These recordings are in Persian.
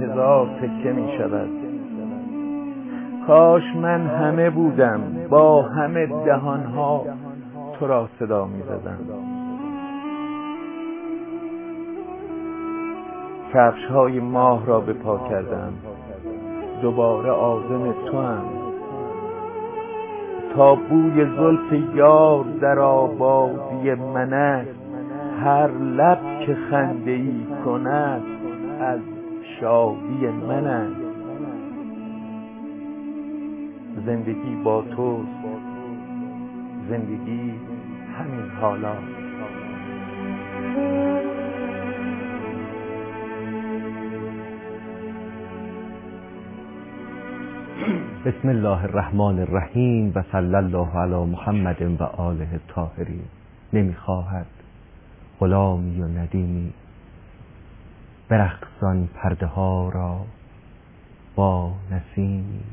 هزار تکه می شود. کاش من همه بودم با همه دهانها تو را صدا می زدم. کفش‌های ماه را به پا کردم، دوباره عازم تو هم. تا بوی زلف یار در آبادی من است، هر لب که خنده‌ای کند از شادی من است. زندگی با توست، زندگی همین حالا. بسم الله الرحمن الرحیم و صلی الله علی محمد و آله الطاهرین. نمیخواهد غلامی و ندیمی برقصان پرده ها را با نسیمی.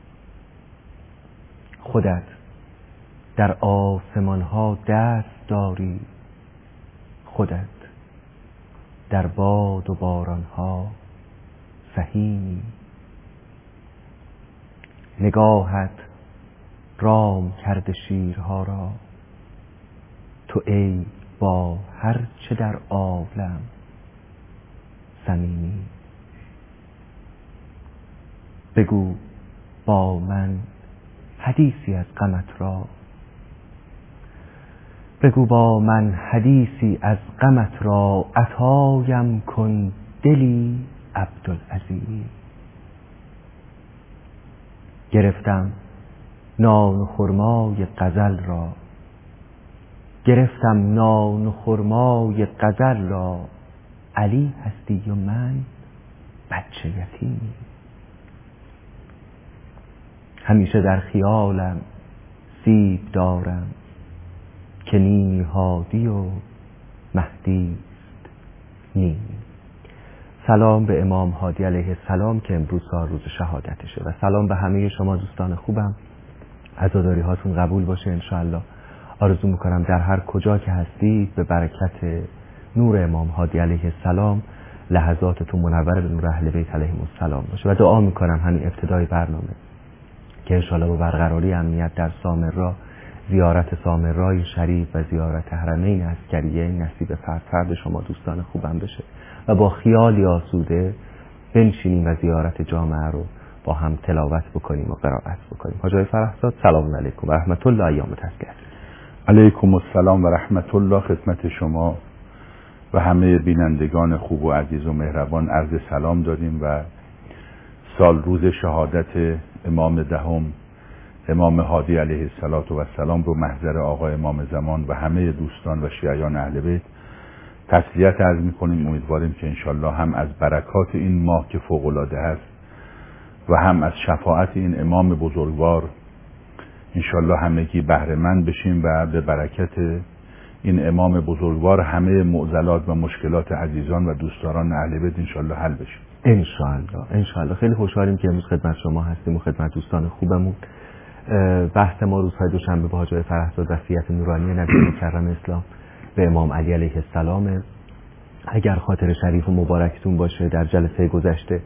خودت در آسمان ها دست داری، خودت در باد و باران ها سهیمی. نگاهت رام کرده شیرها را، تو ای با هر چه در عالم صمیمی. بگو با من حدیثی از غمت را، بگو با من حدیثی از غمت را. عطایم کن دلی عبدالعزیز. گرفتم نان و خرمای غزل را، گرفتم نان و خرمای غزل را. علی هستی و من بچه یتیمی. همیشه در خیالم سیب دارم که نیمی هادی و مهدی است نیمی. سلام به امام هادی علیه السلام که امروز روز شهادتشه و سلام به همه شما دوستان خوبم. عزاداری هاتون قبول باشه انشاءالله. آرزو میکنم در هر کجا که هستید به برکت نور امام هادی علیه السلام لحظاتتون منور به نور اهل بیت علیهم السلام باشه و دعا میکنم همین ابتدای برنامه که انشاءالله با برقراری امنیت در سامرا زیارت سامرای شریف و زیارت حرمین عسکریه نصیب فرد شما دوستان خوبم بشه و با خیالی آسوده بنشینیم و زیارت جامعه رو با هم تلاوت بکنیم و قرائت بکنیم. حاج آقای فرحزاد سلام علیکم و رحمت الله. ایام تسلیت. علیکم السلام و رحمت الله خدمت شما و همه بینندگان خوب و عزیز و مهربان عرض سلام داریم و سال روز شهادت امام دهم امام هادی علیه السلام رو محضر آقا امام زمان و همه دوستان و شیعیان اهل بیت تسلیت عرض می‌کنیم. امیدواریم که انشالله هم از برکات این ماه که فوق‌العاده هست و هم از شفاعت این امام بزرگوار انشالله همگی بهره مند بشیم و به برکت این امام بزرگوار همه معضلات و مشکلات عزیزان و دوستداران اهل بیت انشالله حل بشیم انشالله. خیلی خوشحالیم که امروز خدمت شما هستیم و خدمت دوستان خوبمون. بحث ما روزهای دوشنبه با حاج آقای فرحزاد وصیت نورانی نبی مکرم اسلام به امام علی علیه السلام. اگر خاطر شریف و مبارکتون باشه در جلسه گذشته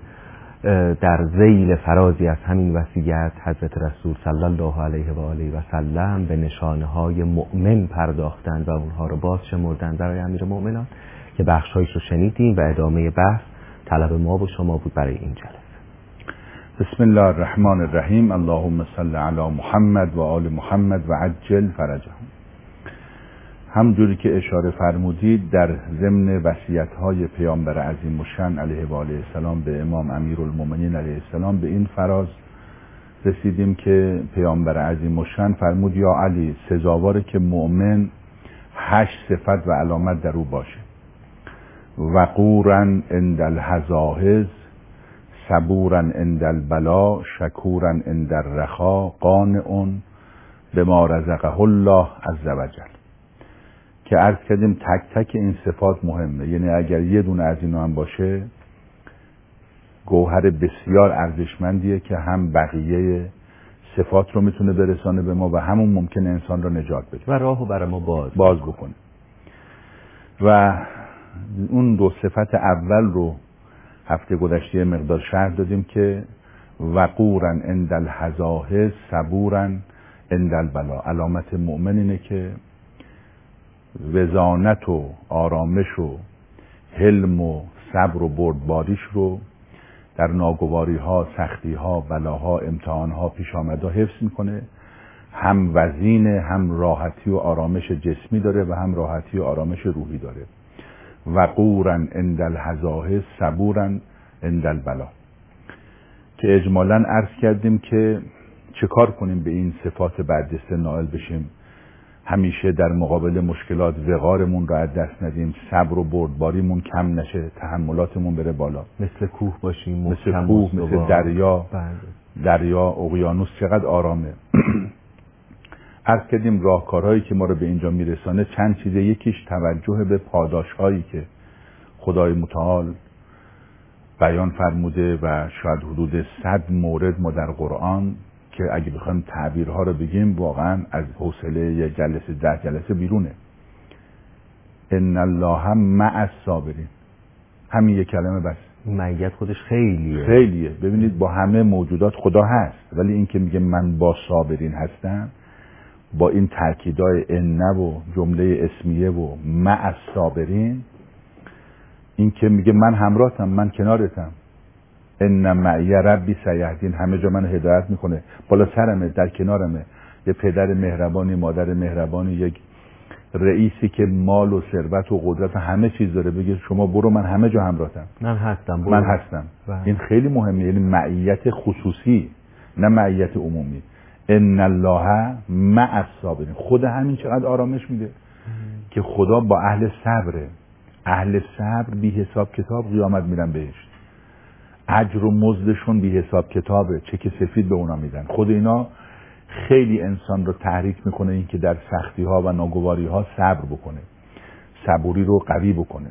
در ذیل فرازی از همین وصیت حضرت رسول صلی الله علیه و آله و سلم به نشانه های مؤمن پرداختند و اونها رو باز شمردند برای امیر مؤمنان که بخشایش رو شنیدیم و ادامه بحث طلب ما و شما بود برای این جلسه. بسم الله الرحمن الرحیم. اللهم صل علی محمد و آل محمد و عجل فرجهم. همجوری که اشاره فرمودید در ضمن وصیت‌های پیامبر عظیم الشأن علیه و آله السلام به امام امیرالمومنین علیه السلام به این فراز رسیدیم که پیامبر عظیم الشأن فرمود یا علی سزاواره که مؤمن 8 صفت و علامت در او باشه: وقورا عند الحزاحز، صبورا عند البلا، شکورا عند الرخا، قانع بما رزقه الله عز وجل. که عرض کردیم تک تک این صفات مهمه، یعنی اگر یه دونه از اینا هم باشه گوهر بسیار ارزشمندیه که هم بقیه صفات رو میتونه برسانه به ما و همون ممکنه انسان رو نجات بده و راهو برای ما باز بکنه. و اون 2 صفت اول رو هفته گذشته مقدار شرح دادیم که وقورا عند الحزاهز صبورا عند البلا. علامت مؤمن اینه که وزانت و آرامش و حلم و صبر و بردباریش رو در ناگواری ها، سختی ها، بلاها، امتحان ها، پیش آمده حفظ میکنه. هم وزینه، هم راحتی و آرامش جسمی داره و هم راحتی و آرامش روحی داره. وقورا عند الحزاهز صبورا عند البلا. که اجمالاً عرض کردیم که چه کار کنیم به این صفات برجسته نائل بشیم، همیشه در مقابل مشکلات وقارمون رو از دست ندیم، صبر و بردباریمون کم نشه، تحملاتمون بره بالا، مثل کوه باشیم، مثل کوه، مثل دریا، اقیانوس چقدر آرامه. عرض کردیم راهکارهایی که ما رو به اینجا میرسانه چند چیزه. یکیش توجه به پاداشهایی که خدای متعال بیان فرموده و شاید حدود 100 مورد ما در قرآن که اگه بخوایم تعبیرها رو بگیم واقعا از حوصله یه جلسه 10 جلسه بیرونه. ان الله مع الصابرین، همین یک کلمه بس. معیت خودش خیلیه. ببینید با همه موجودات خدا هست، ولی این که میگه من با صابرین هستم، با این تاکیدای ان و جمله اسمیه و مع الصابرین، این که میگه من همراهتم، من کنارتم، ان معی ربی سیهدین، همه جا من هدایت میکنه، بالا سرمه، در کنارمه. یه پدر مهربانی، مادر مهربانی، یک رئیسی که مال و ثروت و قدرت و همه چیز داره بگه شما برو، من همه جا همراهتم، من هستم. این خیلی مهمه، یعنی معیت خصوصی نه معیت عمومی. ان الله مع الصابرین، خود همین چقدر آرامش میده که خدا با اهل صبره. اهل صبر بی حساب کتاب قیامت میرن بهشت، اجر و مزدشون بی حساب کتابه، چک سفید به اونا میدن. خود اینا خیلی انسان رو تحریک میکنه این که در سختی ها و ناگواری ها صبر بکنه، صبوری رو قوی بکنه.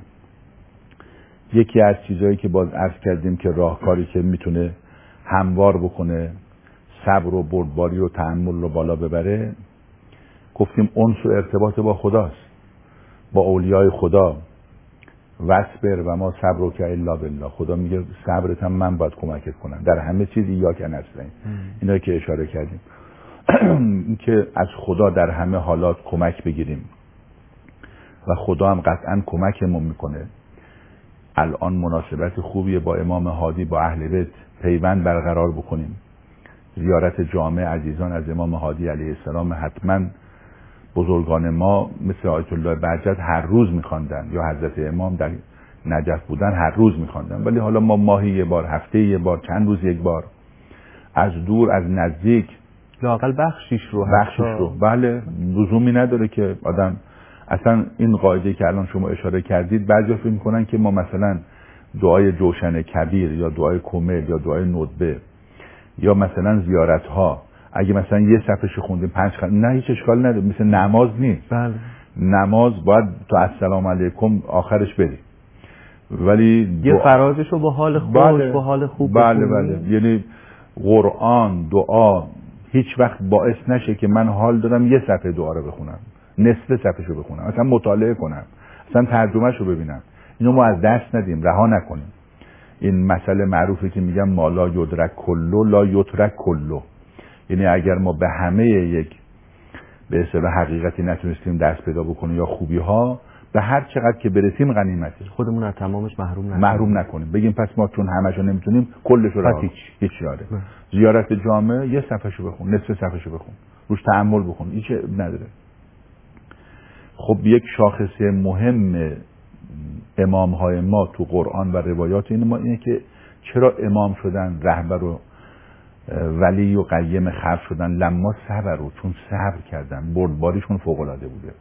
یکی از چیزهایی که باز عرض کردیم که راهکاری که میتونه هموار بکنه صبر و بردباری و تحمل رو بالا ببره، گفتیم انس و ارتباط با خداست، با اولیای خدا. وصبر و ما صبرک الا بالله، خدا میگه صبرت هم من باید کمکت کنم در همه چیز، ایاک نستعین. اینایی که اشاره کردیم که از خدا در همه حالات کمک بگیریم و خدا هم قطعا کمکمون میکنه. الان مناسبت خوبیه با امام هادی، با اهل بیت پیوند برقرار بکنیم. زیارت جامع عزیزان از امام هادی علیه السلام حتما بزرگان ما مثل آیت الله بهجت هر روز میخواندن، یا حضرت امام در نجف بودن هر روز میخواندن، ولی حالا ما ماهی یه بار، هفته یه بار، چند روز یک بار، از دور از نزدیک، لااقل بخشیش رو. بله، لزومی نداره که آدم اصلا این قاعده که الان شما اشاره کردید، بعضیا فکر میکنن که ما مثلا دعای جوشن کبیر یا دعای کمل یا دعای ندبه یا مثلا زیارت ها اگه مثلا یه صفحه خوندیم 5 خط، نه هیچ اشکال نداره، مثل نماز نیست. بله. نماز باید تو السلام علیکم آخرش بری، ولی یه فرازشو با حال خوش، با حال خوب بله. یعنی قرآن، دعا هیچ وقت باعث نشه که من حال دارم یه صفحه دعا رو بخونم، نصف صفحهشو بخونم، اصلا مطالعه کنم، اصلا ترجمهشو ببینم. اینو ما از دست ندیم، رها نکنیم. این مسئله معروفه که میگم ما لا یدرک کلو لا یترک کلو، یعنی اگر ما به همه یک به اصطلاح حقیقتی نتونستیم دست پیدا بکنیم یا خوبی ها، به هر چقدر که برسیم غنیمته، خودمون از تمامش محروم نکنیم. بگیم پس ما چون همشو نمیتونیم کلشو رو هیچ یاره. زیارت جامع یه صفحهشو بخون، نصف صفحهشو بخون، روش تأمل بکن، هیچ نداره. خب یک شاخصه مهم امام های ما تو قرآن و روایات اینه که چرا امام شدن، رهبر و ولی و قیم خلق شدن؟ لما صبر رو، چون صبر کردن، بردباریشون فوق العاده بوده.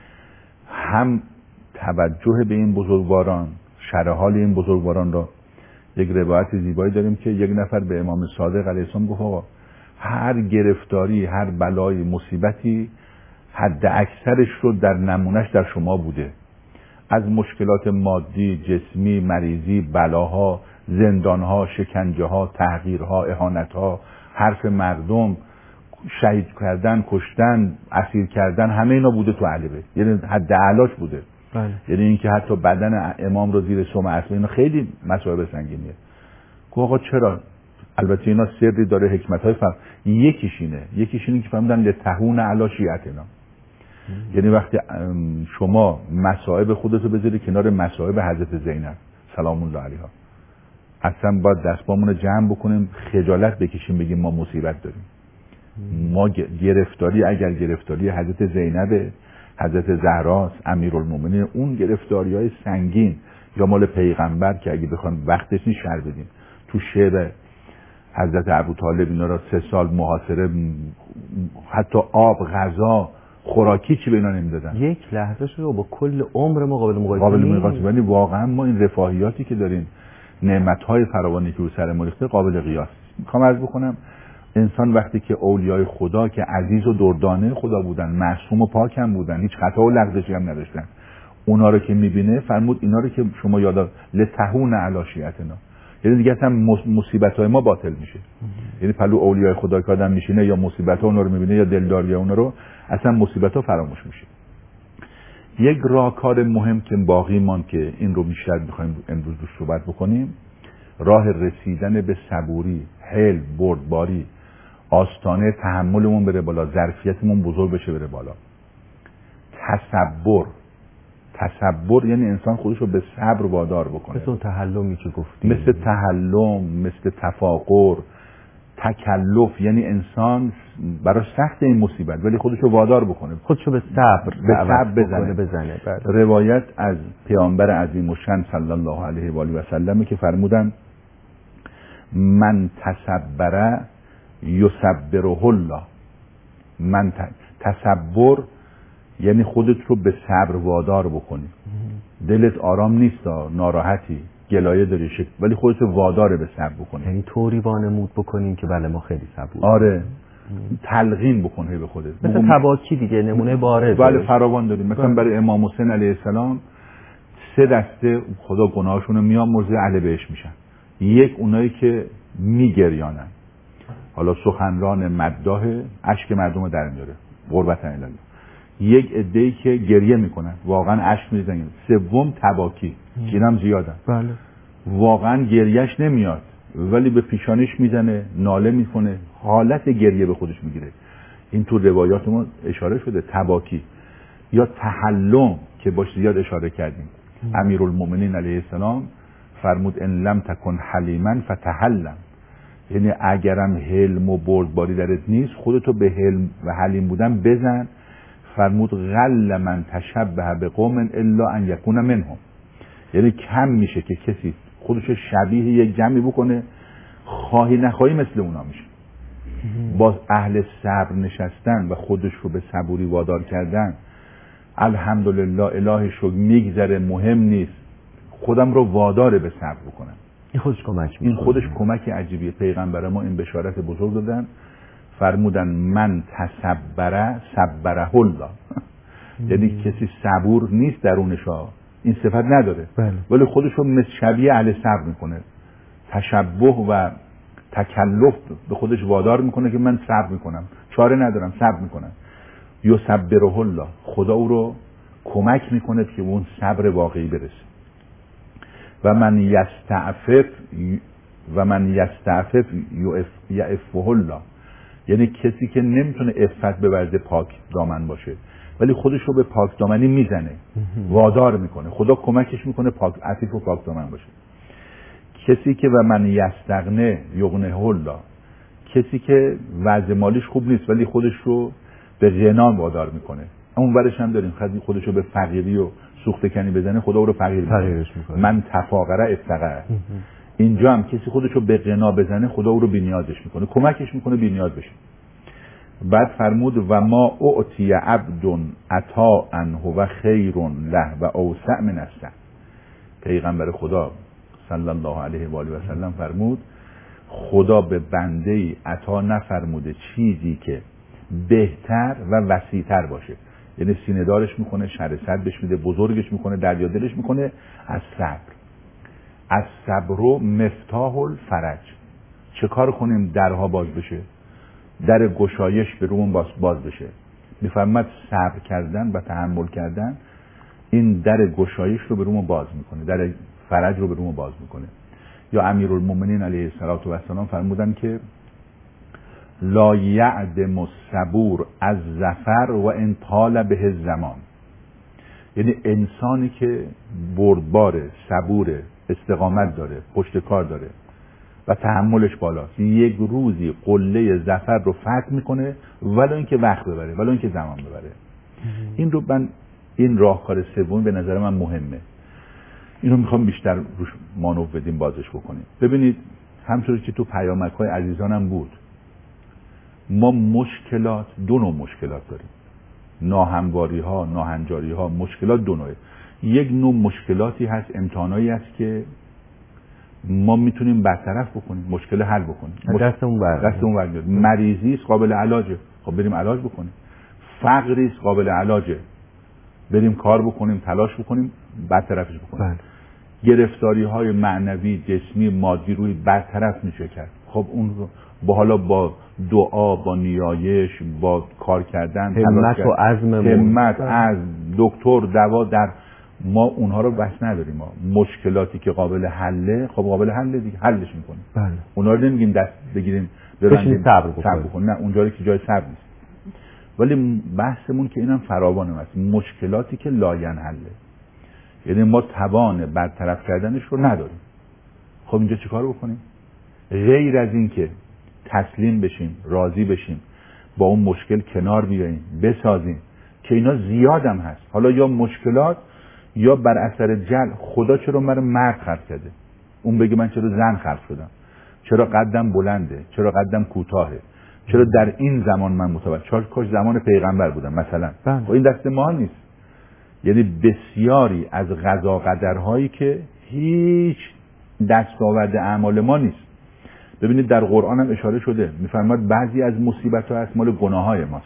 هم توجه به این بزرگواران، شرح حال این بزرگواران را، یک روایت زیبایی داریم که یک نفر به امام صادق علیه السلام گفت آقا هر گرفتاری، هر بلای، مصیبتی حد اکثرش رو در نمونش در شما بوده، از مشکلات مادی، جسمی، مریضی، بلاها، زندانها، شکنجهها، تحقیرها، اهانتها، حرف مردم، شهید کردن، کشتن، اسیر کردن، همه اینا بوده تو اهل بیت، یعنی حد اعلاش بوده. بله. یعنی اینکه حتی بدن امام رو زیر سم اصل، اینا خیلی مسائل سنگینیه. که آقا چرا؟ البته اینا سری داره، حکمت‌های یکیش اینه که فهمیدن لتهون علی شیعتنا. یعنی وقتی شما مصائب خودتو بذاری کنار مصائب حضرت زینب سلام الله علیها، اصلا باید دستامون رو جمع بکنیم، خجالت بکشیم، بگیم ما مصیبت داریم. ما گرفتاری، اگر گرفتاری حضرت زینب، حضرت زهراست، امیرالمومنین، اون گرفتاری‌های سنگین یا مال پیغمبر که اگه بخوایم وقتش نیست شر بدیم، تو شعر حضرت ابوطالب اینا را 3 سال محاصره، حتی آب، غذا، خوراکی چی به اینا نمیدادن. یک لحظه شو با کل عمر ما قابل مقایسه. ولی واقعا ما این رفاهیاتی که داریم، نعمت‌های فراوانی که رو سر ما ریخته قابل قیاس. میخوام عرض بکنم انسان وقتی که اولیای خدا که عزیز و دردانه خدا بودن، معصوم و پاک هم بودن، هیچ خطا و لغزشی هم نداشتن، اونا رو که میبینه فرمود اینا رو که شما یاد لتهون علی شیعتنا، یعنی دیگه اصلا مصیبت‌های ما باطل میشه. یعنی پلو اولیای خدا که آدم میشینه یا مصیبت‌ها اونا رو میبینه یا دلداری اونا رو، اصلا مصیبت‌ها فراموش میشه. یک راهکار مهم که باقی ماند که این رو بیشتر می‌خوایم امروز روش صحبت بکنیم، راه رسیدن به صبوری، حلم، بردباری، آستانه تحملمون بره بالا، ظرفیتمون بزرگ بشه بره بالا. تصبر یعنی انسان خودش رو به صبر وادار بکنه، مثل تحلمی که گفتی، مثل تحلم، مثل تفاقر، تکلف، یعنی انسان برای سخت این مصیبت ولی خودش رو وادار بکنه، خودش رو به صبر بزنه. روایت از پیامبر عظیم الشان صلی الله علیه و آله و سلم که فرمودن من تصبر یصبره الله. تصبر یعنی خودت رو به صبر وادار بکنی. دلت آرام نیست، ناراحتی، گلایه داری، ولی خودت رو وادار به صبر بکنی. یعنی طوری وانمود بکنیم که بله ما خیلی صبوریم. آره، تلقین بکنه به خودت، مثل تباکی دیگه، نمونه بارز. بله فراوان داریم. مثلا برای امام حسین علیه السلام 3 دسته خدا گناهاشون رو میامرزه، اهل بهشت میشن. یک اونایی که میگریانن، حالا سخنران مداح، اشک مردم رو در میاره، قربت الله. یک عده‌ای که گریه میکنن، واقعا اشک میریزن. سوم تباکی، اینم زیادن. بله. واقعا گریهش نمیاد ولی به پیشانیش میزنه، ناله میکنه، حالت گریه به خودش میگیره. این تو روایات ما اشاره شده. تباکی یا تحلم که باش زیاد اشاره کردیم. امیرالمومنین علیه السلام فرمود ان لم تکن حلیما فتحلم، یعنی اگرم حلم و بردباری درت نیست خودتو به حلم و حلیم بودن بزن. فرمود غل من تشبه بقوم الا ان یکون منهم، یعنی کم میشه که کسی خودشو شبیه یک جمعی بکنه، خواهی نخواهی مثل اونا میشه. باز اهل صبر نشستن و خودش رو به صبوری وادار کردن، الحمدلله اله شکر میگذره، مهم نیست، خودم رو وادار به صبر بکنم. این خودش کمک میکنه. این خودش کمک عجیبیه. پیغمبر ما این بشارت بزرگ دادن، فرمودن من تصبره صبره الله. یعنی کسی صبور نیست درونشا، این صفت نداره، ولی خودش رو مثل شبیه اهل صبر میکنه، تشبه و تکلف به خودش وادار میکنه که من صبر میکنم، چاره ندارم، صبر میکنم. یصبره الله، خدا او رو کمک میکنه که اون صبر واقعی برسه. و من یستعفف یعفه الله، یعنی کسی که نمیتونه عفت بورزه پاک دامن باشه ولی خودش رو به پاک دامنی میزنه، وادار میکنه، خدا کمکش میکنه پاک عفیف و پاک دامن باشه. کسی که و من یستغنه یغنه الله، کسی که وضع مالیش خوب نیست ولی خودش رو به غنا وادار میکنه. اون ورش هم داریم، خودش رو به فقیری و سوخته کنی بزنه، خدا او رو فقیر میکنه. من تفاقره افتقره. اینجا هم کسی خودش رو به غنا بزنه، خدا او رو بی‌نیازش میکنه، کمکش میکنه بی‌نیاز بشه. بعد فرمود و ما اعطی عبد عطاء هو خیر له و اوسع من السعی. پیغمبر خدا صلی الله علیه و آله و سلم فرمود خدا به بنده ای عطا نفرموده چیزی که بهتر و وسیع‌تر باشه، یعنی سینه دارش میکنه، شرصت بهش میده، بزرگش میکنه، دریا دلش میکنه. از صبر، از صبر و مفتاح الفرج. چه کار کنیم درها باز بشه، در گشایش به رومون باز بشه. میفرماد صبر کردن و تحمل کردن این در گشایش رو به رومون باز میکنه، در فرج رو به رومون باز میکنه. یا امیرالمومنین علیه السلام فرمودن که لا یعدم الصبور از ظفر و ان طال به الزمان. یعنی انسانی که بردباره، صبوره، استقامت داره، پشت کار داره و تحملش بالاست، یک روزی قله ظفر رو فتح میکنه ولو اینکه وقت ببره، ولو اینکه زمان ببره. این رو من، این راهکار سوم به نظر من مهمه. اینو میخوام بیشتر روش مانور بدیم، بازش بکنیم. ببینید همونطوری که تو پیامک‌های عزیزانم بود، ما مشکلات، دو نوع مشکلات داریم، ناهمواری ها، ناهنجاری ها، مشکلات دو نوعه. یک نوع مشکلاتی هست، امتحانایی هست که ما میتونیم برطرف بکنیم، مشکل حل بکنیم، دستمون برمیاد. مریضی است قابل علاجه، خب بریم علاج بکنیم. فقری است قابل علاجه، بریم کار بکنیم، تلاش بکنیم، برطرفش بکنیم. گرفتاری های معنوی، جسمی، مادی روی برطرف میشه کرد. خب اون رو با حالا با دعا، با نیایش، با کار کردن، همت و عزم، دکتر، دوا، در ما اونها رو بس نداریم. ما مشکلاتی که قابل حله، خب قابل حله دیگه، حلش میکنیم. بله. اونا رو نمیگیم دست بگیریم ببندیم صبر بکنیم، نه، اونجا که جای صبر نیست. ولی بحثمون که اینم فراوانه است، مشکلاتی که لاینحله، یعنی ما توان برطرف کردنش رو نداریم. خب اینجا چیکار بکنیم؟ غیر از این که تسلیم بشیم، راضی بشیم، با اون مشکل کنار بیاییم، بسازیم که اینا زیادم هست. حالا یا مشکلات یا بر اثر جل، خدا چرا من مرد خلق کرده؟ اون بگه من چرا زن خلق شدم؟ چرا قدم بلنده؟ چرا قدم کوتاهه؟ چرا در این زمان من متوجه؟ کاش زمان پیغمبر بودم مثلا. خب این دست ما نیست. یعنی بسیاری از قضا قدرهایی که هیچ دستاورد اعمال ما نیست. ببینید در قرآن هم اشاره شده، میفرماد بعضی از مصیبت‌ها از مال گناه‌های ماست.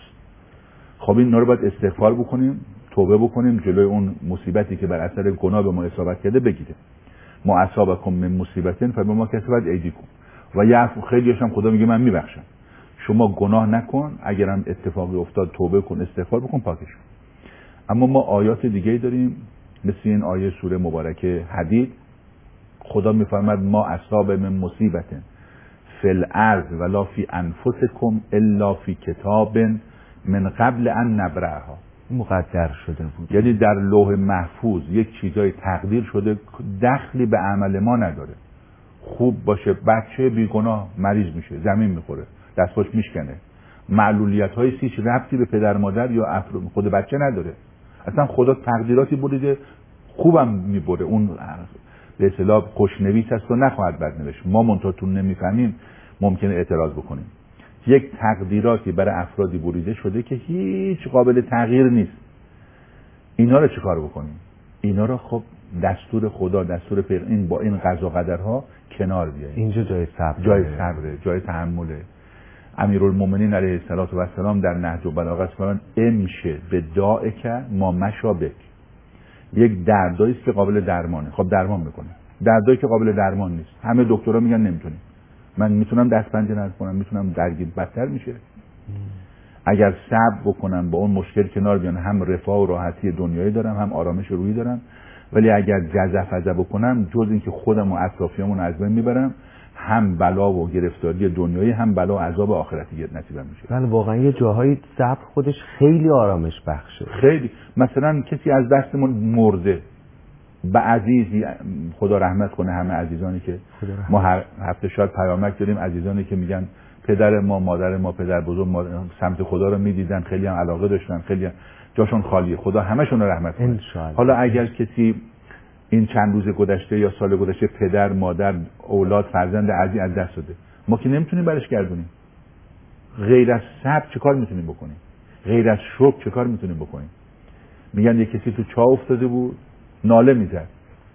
خب اینا رو باید استغفار بکنیم، توبه بکنیم، جلوی اون مصیبتی که بر اثر گناه به ما اصابت کرده بگیره. ما اصابکم من مصیبتین فبما کسبت ایدیکم و یعفو. خیلی‌هاش هم خدا میگه من میبخشم. شما گناه نکن، اگرم اتفاقی افتاد توبه کن، استغفار بکن، پاکش کن. اما ما آیات دیگه داریم، مثل این آیه سوره مبارکه حدید، خدا میفرماد ما اصاب من مصیبت فی الارض ولا فی انفسکم الا فی کتاب من قبل ان نبرأها. مقدر شده بود، یعنی در لوح محفوظ یک چیزای تقدیر شده، دخلی به عمل ما نداره. خوب باشه، بچه بیگناه مریض میشه، زمین میخوره، دستپاش میشکنه، معلولیت‌های هیچ ربطی به پدر مادر یا خود بچه نداره. اصلا خدا تقدیراتی بریده، خوبم میبره، اون به اصطلاح خوشنویس است و نخواهد بد نوشت. ما منتهاتون نمیفهمیم، ممکنه اعتراض بکنیم. یک تقدیراتی برای افرادی بریده شده که هیچ قابل تغییر نیست. اینا رو چیکار بکنیم؟ اینا رو خب دستور خدا، دستور پیغمبر، این با این قضا قدرها کنار بیاییم. اینجا جای صبر، جای صبره، جای تحمله. امیرالمومنین علیه السلام در نهج البلاغه فرمان امشه به داعک ما مشابک. یک دردایی است که قابل درمانه، خب درمان میکنه. دردایی که قابل درمان نیست، همه دکترها میگن نمیتونیم. من میتونم دست پنجه نرم کنم، میتونم درگیر بدتر میشه. اگر صبر بکنم با اون مشکل کنار بیان، هم رفاه و راحتی دنیایی دارم، هم آرامش روحی دارم. ولی اگر جزع بکنم، جز اینکه خودم و اطرافیامون از بین میبرم، هم بلا و گرفتاری دنیایی، هم بلا و عذاب آخرتی نصیبم میشه. بله واقعا یه جاهای صبر خودش خیلی آرامش بخشه. خیلی. مثلا کسی از دستمون مرده، به عزیزی خدا رحمت کنه همه عزیزانی که ما هر هفته شاید پیامک داریم، عزیزانی که میگن پدر ما، مادر ما، پدر بزرگ ما سمت خدا رو میدیدن، خیلی هم علاقه داشتن، خیلی هم جاشون خالیه، خدا همشون رو رحمت کنه. حالا اگر کسی این چند روز گذشته یا سال گذشته پدر، مادر، اولاد، فرزند عزیز از دست داده، ما که نمیتونیم برش گردونیم. غیر از صبر چه کار میتونیم بکنیم؟ غیر از شکر چه کار میتونیم بکنیم؟ میگن یک کسی تو چاه افتاده بود، ناله میزد،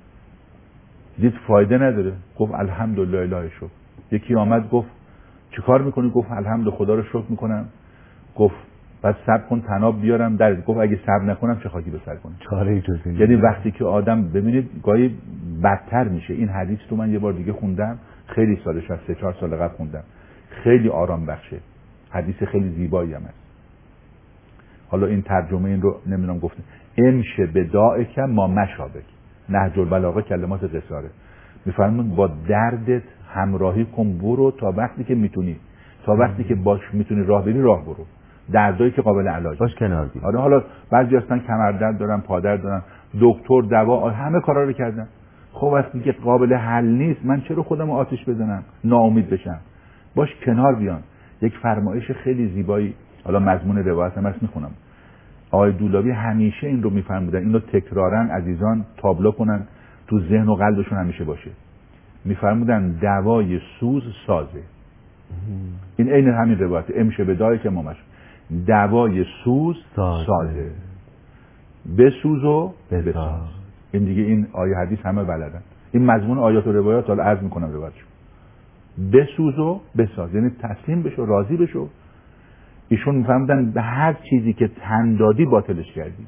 دید فایده نداره، گفت الحمدلله اله شکر. یکی آمد گفت چه کار میکنی؟ گفت الحمد خدا رو شکر میکنم. گفت بعد صبر کن تناب بیارم در. گفت اگه صبر نکنم چه خاکی به سر کنم؟ چاره جز این. یعنی وقتی که آدم ببینید گاهی بدتر میشه. این حدیث رو من یه بار دیگه خوندم، خیلی سالش از 3-4 سال قبل خوندم، خیلی آرام بخشه، حدیث خیلی زیبایی هم است. حالا این ترجمه این رو نمیدونم گفتم. امشه به دائک ما مشابک. نهج البلاغه کلمات قصاره میفرمون با دردت همراهی کن، برو تا وقتی که میتونی، تا وقتی که باش میتونی راه بری راه برو، دردایی که قابل علاج باش کنار بیا. آره حالا بعضی هستن کمردرد دارن، پادرد دارن، دکتر دوا همه کارا رو کردن. خب وقتی که قابل حل نیست من چرا خودم آتش بزنم ناامید بشم؟ باش کنار بیان. یک فرمایش خیلی زیبایی، حالا مضمون روایت هم هست میخونم، آقای دولابی همیشه این رو میفرمودن، این رو تکرارن عزیزان تابلو کنن تو ذهن و قلبشون همیشه باشه. میفرمودن دوای سوز سازه. این عین همین روایت امشه به دایی که مامش، دوای سوز سازه، بسوز و بساز. این دیگه این آیه حدیث همه بلدن، این مضمون آیات و روایات. حالا عرض میکنم روایتشو. بسوز و بساز یعنی تسلیم بشو، راضی بشو. ایشون میفهمدن به هر چیزی که تن دادی باطلش کردی.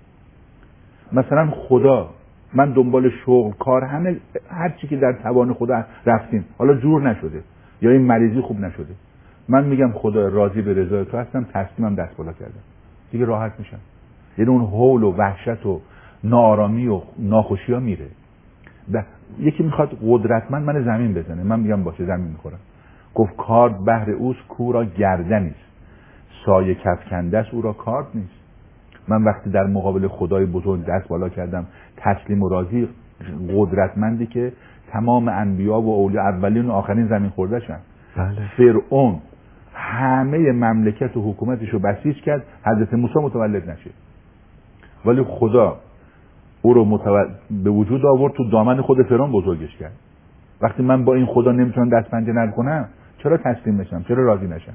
مثلا خدا، من دنبال شغل، کار، همه هر چی که در توان خدا رفتیم، حالا جور نشده یا این مریضی خوب نشده، من میگم خدا راضی به رضای تو هستم، تسلیمم، دست بالا کردم، دیگه راحت میشم. یعنی اون هول و وحشت و ناآرامی و ناخوشی ها میره. یکی میخواد قدرتمند من زمین بزنه، من میگم باشه زمین میخورم. گفت کارد بهر اوست کو را گردنیست، سایه کفکنده است او را کارد نیست. من وقتی در مقابل خدای بزرگ دست بالا کردم، تسلیم و راضی، قدرتمندی که تمام انبیا و اولیاء اولین و آخرین زمین خورده شن. فرعون همه مملکت و حکومتش رو بسیج کرد حضرت موسی متولد نشه، ولی خدا او رو به وجود آورد، تو دامن خود فرعون بزرگش کرد. وقتی من با این خدا نمیتونم دست پنجه نرم کنم، چرا تسلیم نشم؟ چرا راضی نشم؟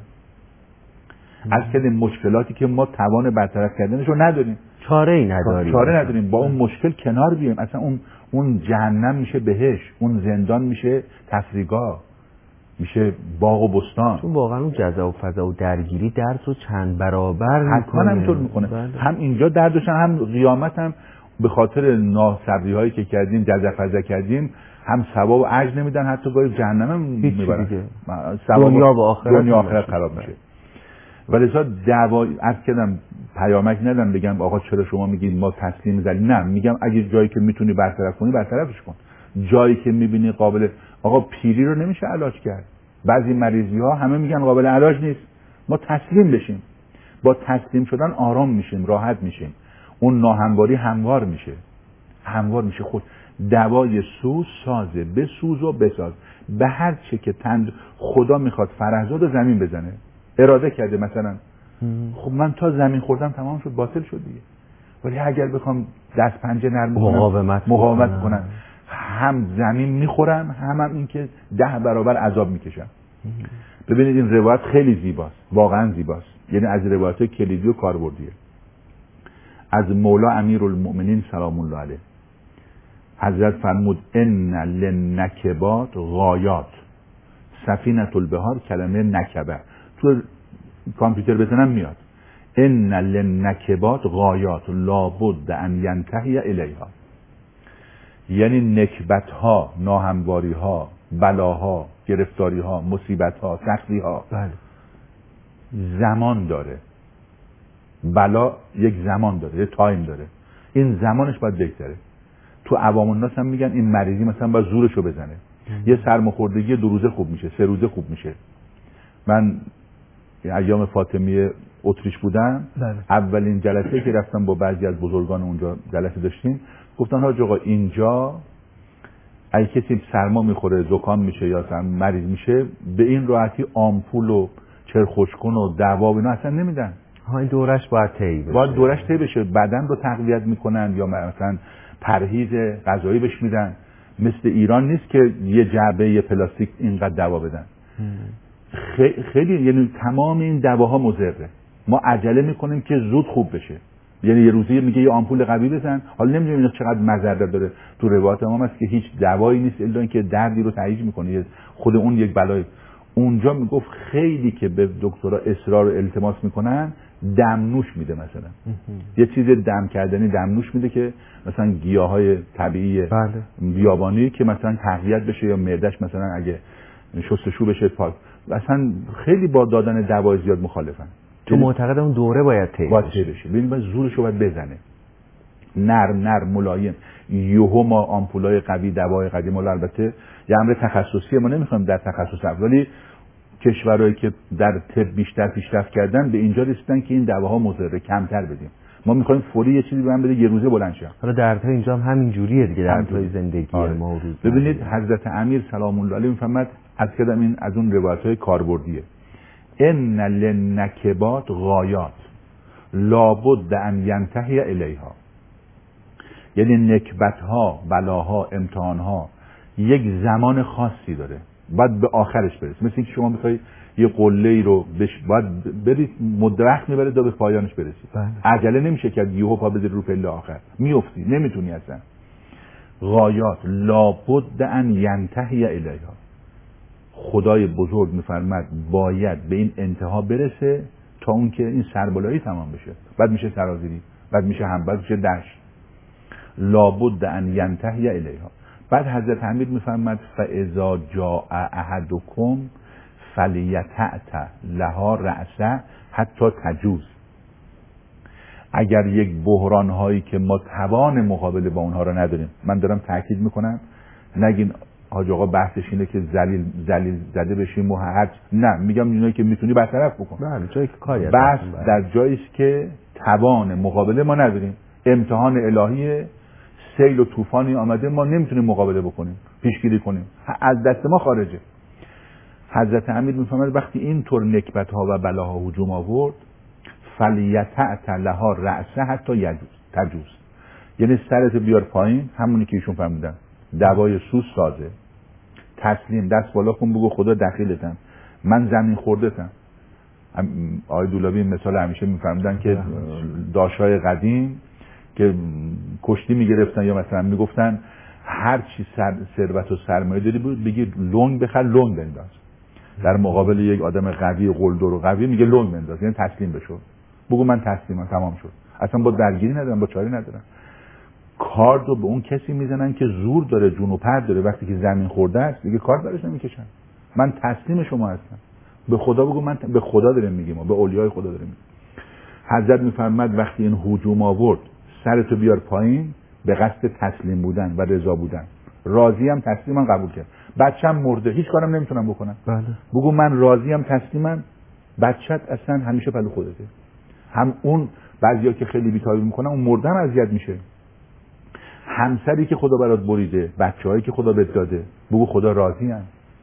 از کدیم مشکلاتی که ما توان برطرف کردنش رو نداریم، چاره نداریم، با اون مشکل کنار بیایم. اصلا اون جهنم میشه بهشت، اون زندان میشه تفریحگاه، میشه باغ و بستان. چون واقعا اون جزا و فضا و درگیری درد رو چند برابر حتما همینطور میکنه. هم اینجا دردشن، هم قیامت هم به خاطر ناسبری هایی که کردیم، جزا فضا کردیم، هم ثواب و اجر نمیدن، حتی گاهی جهنم هم میبرن. دنیا و آخرت خراب میشه. ولذا دعوای از کردم پیامک ندم بگم آقا چرا شما میگید ما تسلیم زدیم، نه، میگم اگه جایی که میتونی برطرف کنی برطرفش کن. جایی که میبینی قابل، آقا پیری رو نمیشه علاج کرد، بعضی مریضی ها همه میگن قابل علاج نیست. ما تسلیم بشیم، با تسلیم شدن آرام میشیم، راحت میشیم، اون ناهمواری هموار میشه. خود دوای سوز سازه، بسوز و بساز. به هر چه که خدا میخواد فرزاد و زمین بزنه، اراده کرده مثلا، خب من تا زمین خوردم تمام شد، باطل شد دیگه. ولی اگر بخوام دست پنجه نرم کنم، مقاومت کنم، هم زمین میخورم، هم این که 10 برابر عذاب میکشم. ببینید این روایت خیلی زیباست، واقعا زیباست، یعنی از روایت کلیدی و کاربردیه. از مولا امیرالمؤمنین سلام الله علیه حضرت فرمود ان للنکبات غایات. سفینة البحار کلمه نکبه تو کامپیوتر بزنم میاد. ان للنکبات غایات لابد ان ینتهی الیها. یعنی نکبت ها، ناهمواری ها، بلاها، گرفتاری ها، مصیبت ها، سختی ها زمان داره. بلا یک زمان داره، یک تایم داره، این زمانش باید بگذره. تو عوام الناس هم میگن این مریضی مثلا باید زورشو بزنه. یه سرماخوردگی 2 روزه خوب میشه، 3 روزه خوب میشه. من ایام فاطمی اتریش بودم، اولین جلسه که رفتم با بعضی از بزرگان اونجا جلسه داشتیم، گفتن حاج آقا اینجا اگه کسی سرما میخوره، زکام میشه یا مریض میشه، به این راحتی آمپول و چرخوشکن و دوا و اینا اصلا نمیدن. این دورش باید طی بشه. بدن رو تقویت میکنن یا مثلا پرهیز غذایی بهش میدن. مثل ایران نیست که یه جعبه یه پلاستیک اینقدر دوا بدن. خیلی، یعنی تمام این دواها مضره. ما عجله میکنیم که زود خوب بشه، یعنی یه روزی میگه یه آمپول قوی بزن، حالا نمیدونیم اینا چقدر مضره داره. تو روایات امام هست که هیچ دوایی نیست الا اینکه دردی رو تهیج میکنه، خود اون یک بلای. اونجا میگفت خیلی که به دکترها اصرار و التماس میکنن دمنوش میده، مثلا یه چیز دم کردنی دمنوش میده که مثلا گیاهای طبیعی بیابانی که مثلا تقویت بشه یا معده‌اش مثلا اگه شستشو بشه پاک. مثلا خیلی با دادن دوای زیاد مخالفن، تو معتقد اون دوره باید طی بشه. ببین زورشو باید بزنه. نرم ملایم. یهو ما آمپولای قوی، دوای قوی، ما البته یه امر تخصصی، ما نمیخوایم در تخصص اولی کشورهایی که در طب بیشتر پیشرفت کردن به اینجا رسیدن که این دواها مضر، کمتر بدیم. ما میخوایم فوری یه چیزی بهم بده یه روزه بلند شه. حالا دردها اینجا هم همین جوریه دیگه، دردهای زندگی ما روز. ببینید حضرت امیر سلام الله علیه میفهمد، از کدام این از اون روایت‌های کاربردیه. ان للنکبات غایات لابد ان ینتهی الیها. یعنی نکبت‌ها، بلاها، امتحان‌ها یک زمان خاصی داره، باید به آخرش برسه. مثل اینکه شما میخوای یه قله‌ای رو باید برید مدرخ میبره تا به پایانش برسید. عجله نمیشه که یهو پا بذاری رو پله آخر، میافتی، نمیتونی اصلا. غایات لابد ان ینتهی الیها. خدای بزرگ میفرماد باید به این انتها برسه تا اون که این سربلایی تمام بشه. بعد میشه سرازیری، بعد میشه هم، بعد میشه دشت. لابد ان ینتهی الیها. بعد حضرت امیر میفرماد فاذا جاء احدکم فلیتأت لها رأسه حتی تجوز. اگر یک بحران هایی که ما توان مقابله با اونها رو نداریم، من دارم تاکید میکنم، نگین حاج آقا بحثش اینه که ذلیل زده بشیم و هر، نه، میگم اینایی که میتونی برطرف بکن. بله، جایی که کاری بس در جایی است که توان مقابله ما نداریم. امتحان الهی، سیل و طوفانی آمده، ما نمیتونیم مقابله بکنیم، پیشگیری کنیم، از دست ما خارجه. حضرت امیر میفرماید وقتی این طور نکبت ها و بلاها هجوم آورد، فلیتأت لها رأسه حتی تجوز. یعنی سرت بیار پایین، همونی که ایشون فرمودن، دوای سوز سازه، تسلیم، دست بالا کن، بگو خدا دخیلتم، من زمین خوردتم. آقای دولابی مثال همیشه میفرمودن که داشتای قدیم که کشتی میگرفتن یا مثلا میگفتن هر چی ثروت و سرمایه داری بگی لنگ بخر، لنگ بنداز. در مقابل یک آدم قوی قلدر و قوی میگه لنگ بنداز، یعنی تسلیم بشو، بگو من تسلیمم، تمام شد، اصلا با درگیری ندارم، با چاری ندارم. کارد رو به اون کسی میزنن که زور داره، جون و پر داره. وقتی که زمین خورده است دیگه کارد برش نمیکشن. من تسلیم شما هستم، به خدا بگو، من به خدا دارم میگم، به اولیای خدا دارم میگم. حضرت میفرماد وقتی این هجوم آورد، سرتو بیار پایین به قصد تسلیم بودن و رضا بودن. راضیم، تسلیمم، قبول کرد. بچه‌م مرده، هیچ کارم نمیتونم بکنم. بله. بگو من راضیم، تسلیمم. بچت اصلا همیشه پلو خودته. هم اون بعضیا که خیلی بی‌تابی میکنن، اون مرده هم اذیت میشه. همسری که خدا برات بریده، بچه‌هایی که خدا بهت داده، بگو خدا راضیم.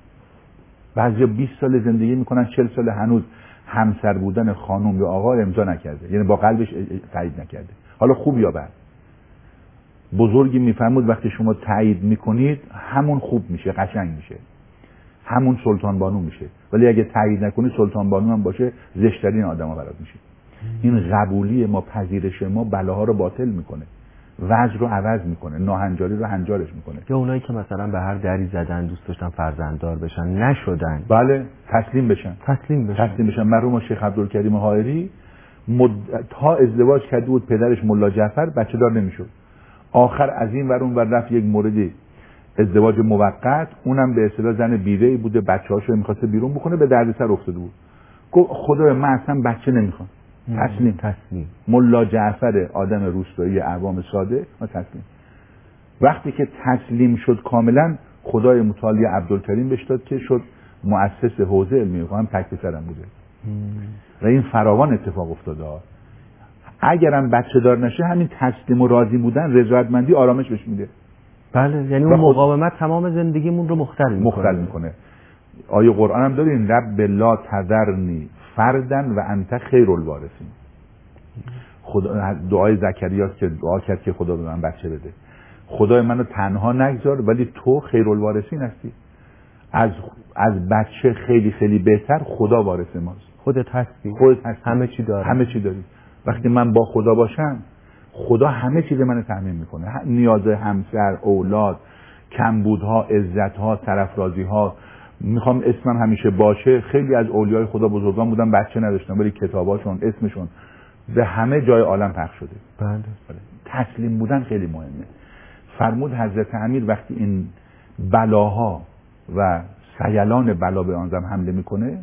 بعضیا 20 سال زندگی میکنن، 40 سال هنوز همسر بودن خانم یا آقا امضا نکرده، یعنی با قلبش تایید نکرده. حالا خوب یا بد، بزرگی میفرمود وقتی شما تایید میکنید همون خوب میشه، قشنگ میشه، همون سلطان بانو میشه. ولی اگه تایید نکنی سلطان بانو هم باشه، زشترین آدما برات میشه. این قبولی ما، پذیرش ما بلاها رو باطل میکنه، وضع رو عوض میکنه، ناهنجاری رو هنجارش میکنه. یا اونایی که مثلا به هر دری زدن، دوست داشتن فرزنددار بشن، نشدن، بله، تسلیم بشن. مرحوم شیخ عبدالکریم حائری تا ازدواج کرده بود پدرش ملا جعفر، بچه دار نمیشد. آخر از این ور اون ور رفت یک موردی ازدواج موقت، اونم به اصطلاح زن بیوه‌ای بوده، بچه‌هاشو می‌خواسته بیرون بکنه، به دردسر افتاده بود. گفت خدایا من اصلا بچه نمیخوام. تسلیم. ملا جعفر آدم روستایی عوام ساده، ما تسلیم. وقتی که تسلیم شد کاملا، خدای متعالی عبدالکریم بهش داد که شد مؤسس حوزه علمی، هم تک پسرم بوده. و این فراوان اتفاق افتاده ها. اگرم بچه دار نشه، همین تسلیم و راضی بودن، رضایتمندی، آرامش بهش میده. بله، یعنی اون مقاومت تمام زندگیمون رو مختل میکنه. آیه قرآن هم دارین رب لا تذرنی فردن و انت خیر الوارثین. خدا دعای زکریاست که دعا کرد که خدا به من بچه بده. خدای منو تنها نگذار، ولی تو خیر الوارثین هستی. از بچه خیلی خیلی بهتر خدا وارث ماست. خودت هستی، همه چی داری. وقتی من با خدا باشم، خدا همه چیز منو تامین میکنه. نیاز همسر، اولاد، کمبودها، عزتها، سرافرازیها. میخوام اسمم همیشه باشه. خیلی از اولیای خدا بزرگان بودن بچه نداشتن، ولی کتاباشون، اسمشون به همه جای عالم پخش شده. بله. تسلیم بودن خیلی مهمه. فرمود حضرت امیر وقتی این بلاها و سیلان بلا به آنزم حمله میکنه،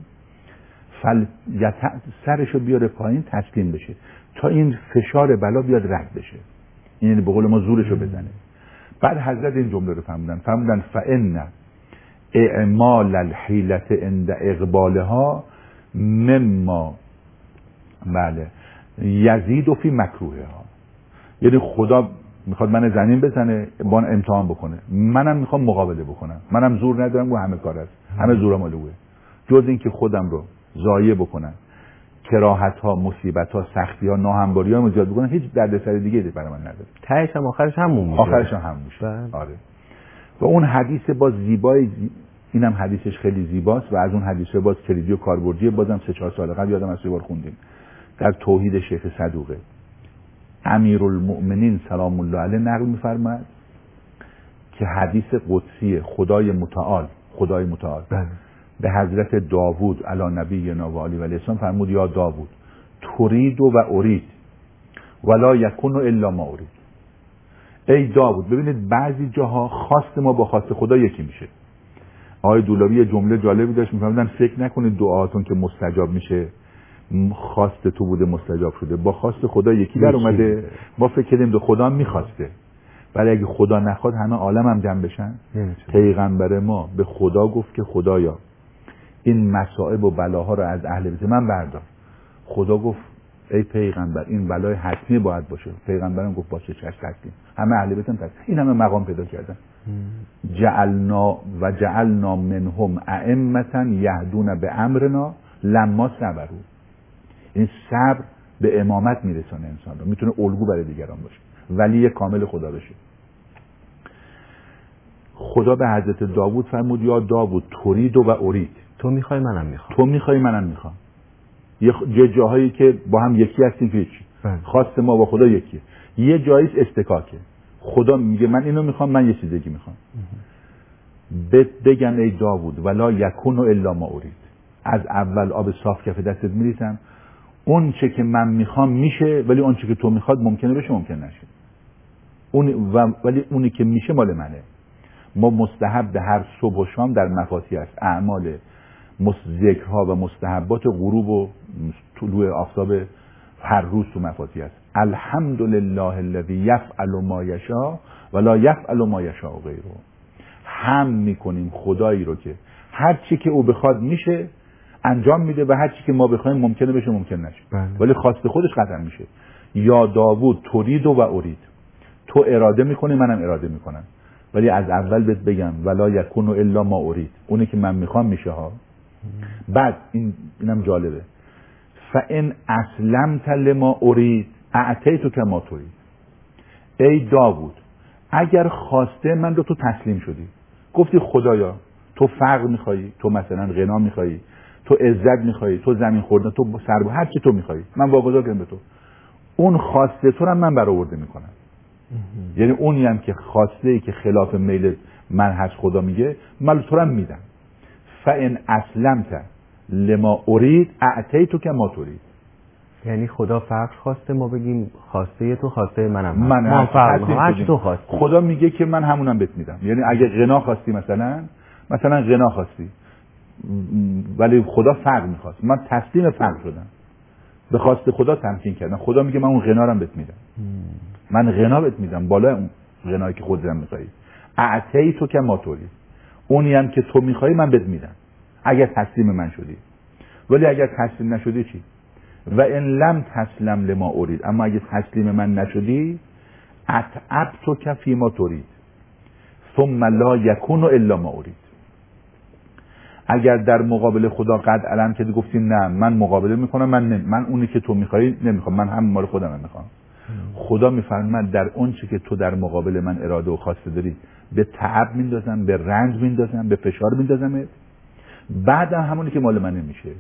سرشو بیاره پایین، تسلیم بشه تا این فشار بلا بیاد رد بشه. این یعنی به قول ما زورشو بزنه. بعد حضرت این جمله رو فرمودن فإن اعمال الحیلة عند اقبالها مما بله یزید فی مکروهها. یعنی خدا میخواد من زمین بزنه با امتحان بکنه، منم میخوام مقابله بکنم، منم زور ندارم و همه کار است، همه زورم مال اوه، جز این که خودم رو ضایع بکنم، کراهت ها، مصیبت ها، سختی ها، ناهمواری ها ایجاد بکنم، هیچ دردسر دیگه برای من نداره. تهش هم آخرش همون میشه. آخرش هم همون میشه. آره. و اون حدیث باز زیبای، اینم حدیثش خیلی زیباست و از اون حدیث باز کلیدی و کاربردی، بازم 3-4 سال قبل یادم از بار خوندیم در توحید شیخ صدوقه. امیرالمؤمنین سلام الله علیه نقل می‌فرماید که حدیث قدسی خدای متعال به حضرت داوود علی نبینا و علیه السلام فرمود یا داوود ترید و ارید ولا یکون الا ما ارید. ای داوود، ببینید بعضی جاها خواست ما با خواست خدا یکی میشه. آقای دولابی جمله جالبی داشت می‌فرمودن فکر نکنید دعاتون که مستجاب میشه خواست تو بوده مستجاب شده، با خواست خدا یکی در اومده. ما فکر کردیم به خدا میخواسته، ولی اگه خدا نخواد همه عالم هم جمع بشن. پیغمبر ما به خدا گفت که خدایا این مصائب و بلاها رو از اهل بیت من بردار. خدا گفت ای پیغمبر این بلای حتمی باید باشه. پیغمبرم گفت باشه چش تسلیم. همه اهل بیتم تسلیم. این همه مقام پیدا کردن. جعلنا منهم ائمة یهدون به امرنا لما صبروا. این صبر به امامت میرسونه انسان رو، میتونه الگو برای دیگران باشه، ولی کامل خدا بشه. خدا به حضرت داوود فرمود یا داوود ترید و ارید. تو میخوای منم میخوام، تو میخوای منم میخوام. یه جاهایی که با هم یکی هستیم که هیچی، خواست ما با خدا یکیه. یه جاییش استکاکه، خدا میگه من اینو میخوام، من یه چیز دیگه میخوام. بگم ای داوود ولا یکون الا ما ارید. از اول آب صاف کف دستت میریزم، اون چه که من میخوام میشه، ولی اون چه که تو میخواد ممکنه بشه ممکن نشه. ولی اونی که میشه مال منه. ما مستحب هر صبح و شام در مفاتیح است اعمال ذکرها و مستحبات غروب و طلوع آفتاب هر روز تو مفاتیح است. الحمدلله الذی یفعل ما یشاء ولا یفعل ما یشاء غیره. هم میکنیم خدایی رو که هر چی که او بخواد میشه انجام میده و هر چی که ما بخوایم ممکنه بشه ممکن نشه. ولی خواست خودش قدم میشه. یا داوود ترید و ارید. تو اراده میکنی منم اراده میکنم، ولی از اول بهت بگم ولا یکون الا ما ارید. اونی که من میخوام میشه ها. بعد اینم جالبه. فان اسلمت لما ارید اعطیتک ما ترید. ای داوود اگر خواسته من رو تو تسلیم شدی، گفتی خدایا تو فقر میخوایی، تو مثلا غنا میخوایی، تو عزت میخوایی، تو زمین خوردن، تو سربو، هر چی تو میخوایی من واگذار کردم به تو. اون خواسته تو رو من برآورده میکنم. یعنی اونی هم که خواسته ای که خلاف میل من هست خدا میگه من تو رو میدم. فان اسلمت لما ارید اعطیتک ما ترید. یعنی خدا فقر خواسته ما بگیم خواسته تو خواسته منم من فقر هر چی تو خواستی. خدا میگه که من همونم بهت میدم. یعنی اگه غنا خواستی مثلا غنا خواستی ولی خدا فقر میخواست، من تسلیم فقر شدم، به خواست خدا تمکین کردم. خدا میگه من اون غنا رو بهت میدم. من غنا بهت میدم بالای اون غنایی که خودت میخوای. اعطیتک ما ترید. اونی هم که تو میخوای من بهت میدم اگر تسلیم من شدی. ولی اگر تسلیم نشدی چی؟ و ان لم تسلم لما ارید. اما اگه تسلیم من نشدی اتعبتک فی ما ترید ثم لا یکون الا ما ارید. اگر در مقابل خدا قد علم کردی گفتی نه من مقابله میکنم، من اونی که تو میخوای نمیخوام، من هم مال خودم میخوام. خدا میفرماید در اون چه که تو در مقابل من اراده و خواسته داری به تعب میندازم، به رنج میندازم، به فشار میندازم، بعد همونی که مال من نمیشه.